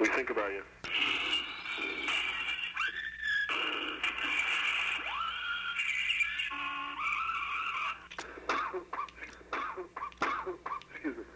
We think about you. Excuse me.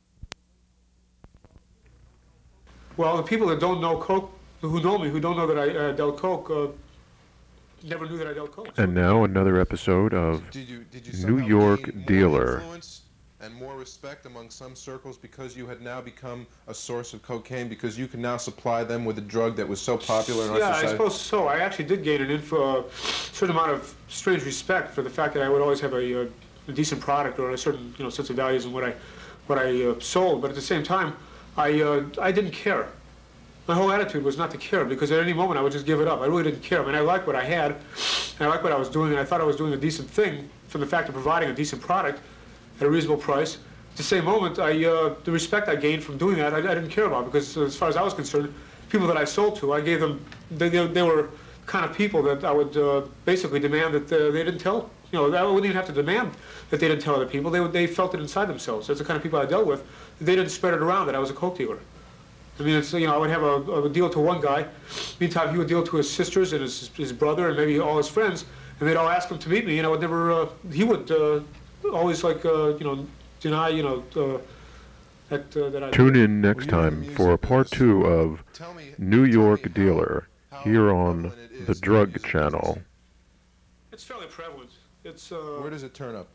Well, the people that don't know coke, who know me, who don't know that I dealt coke, never knew that I dealt coke. And now another episode of Did you New somehow York gain more Dealer. influence and more respect among some circles because you had now become a source of cocaine, because you can now supply them with a drug that was so popular in our Yeah, society? I suppose so. I actually did gain a certain amount of strange respect for the fact that I would always have a decent product or a certain sense of values in what I sold. But at the same time, I didn't care. My whole attitude was not to care, because at any moment I would just give it up. I really didn't care. I mean, I liked what I had, and I liked what I was doing, and I thought I was doing a decent thing from the fact of providing a decent product at a reasonable price. At the same moment, the respect I gained from doing that, I didn't care about, because as far as I was concerned, people that I sold to, I gave them, they were kind of people that I would basically demand that they didn't tell. I wouldn't even have to demand that they didn't tell other people. They felt it inside themselves. That's the kind of people I dealt with. They didn't spread it around that I was a coke dealer. I mean, it's, I would have a deal to one guy. Meantime, he would deal to his sisters and his brother and maybe all his friends, and they'd all ask him to meet me, and I would never. He would always deny, that I. Tune in next time for part 2 of New York Dealer here on the Drug Channel. It's fairly prevalent. It's. Where does it turn up?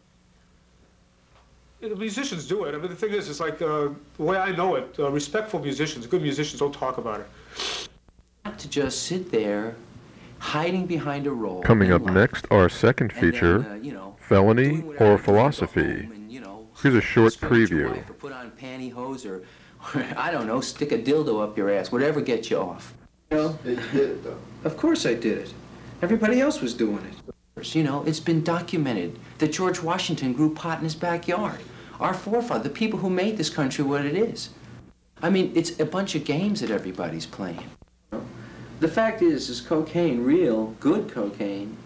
The musicians do it. I mean, the thing is, it's like the way I know it. Respectful musicians, good musicians, don't talk about it. Not to just sit there, hiding behind a role. Coming up and next, our second feature, Felony doing whatever or you do, go Philosophy. home and, Here's a short spank your preview. wife or put on pantyhose or I don't know, stick a dildo up your ass, whatever gets you off. You did it, though. Of course I did it. Everybody else was doing it. It's been documented that George Washington grew pot in his backyard. Our forefathers, the people who made this country what it is. I mean, it's a bunch of games that everybody's playing. The fact is cocaine, real, good cocaine,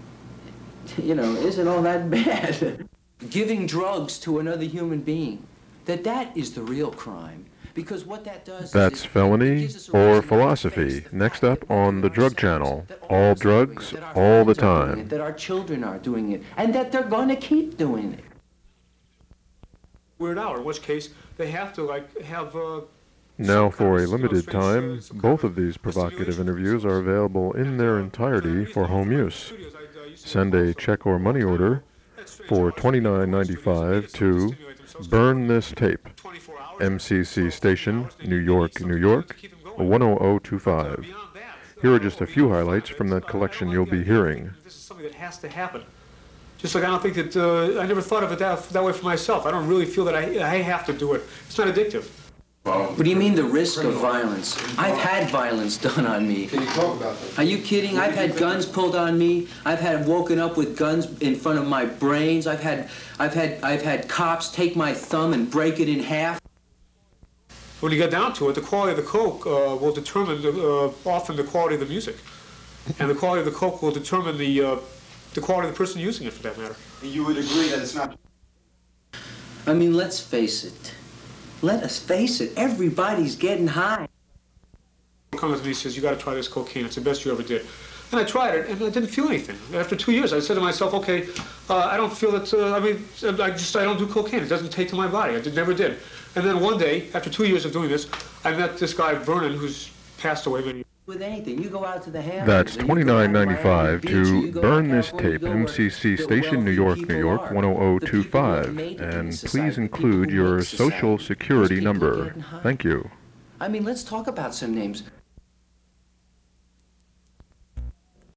isn't all that bad. Giving drugs to another human being, that is the real crime. Because what that does That's is Felony or Philosophy. Next up on the Drug Channel. All drugs, all the time. That our children are doing it, and that they're going to keep doing it. Weird Al, in which case they have to have. Now, for a limited time, both of these provocative interviews are available in their entirety for home use. Send a check or money order for $29.95 to Burn This Tape, MCC Station, New York, New York, 10025. Here are just a few highlights from that collection you'll be hearing. This is something that has to happen. Just like I don't think that, I never thought of it that way for myself. I don't really feel that I have to do it. It's not addictive. What do you mean the risk of violence? I've had violence done on me. Can you talk about that? Are you kidding? I've had guns pulled on me. I've had woken up with guns in front of my brains. I've had cops take my thumb and break it in half. When you get down to it, the quality of the coke will determine often the quality of the music, and the quality of the coke will determine the quality of the person using it, for that matter. You would agree that it's not... I mean, let's face it. Let us face it. Everybody's getting high. He comes to me and says, "You got to try this cocaine. It's the best you ever did." And I tried it, and I didn't feel anything. After 2 years, I said to myself, "Okay, I don't feel that. I don't do cocaine. It doesn't take to my body. I never did." And then one day, after 2 years of doing this, I met this guy Vernon, who's passed away many years. With anything, you go out to the ham. That's $29.95 to Burn This Tape, MCC Station, New York, New York, 10025. And please include your social security number. Thank you. I mean, let's talk about some names.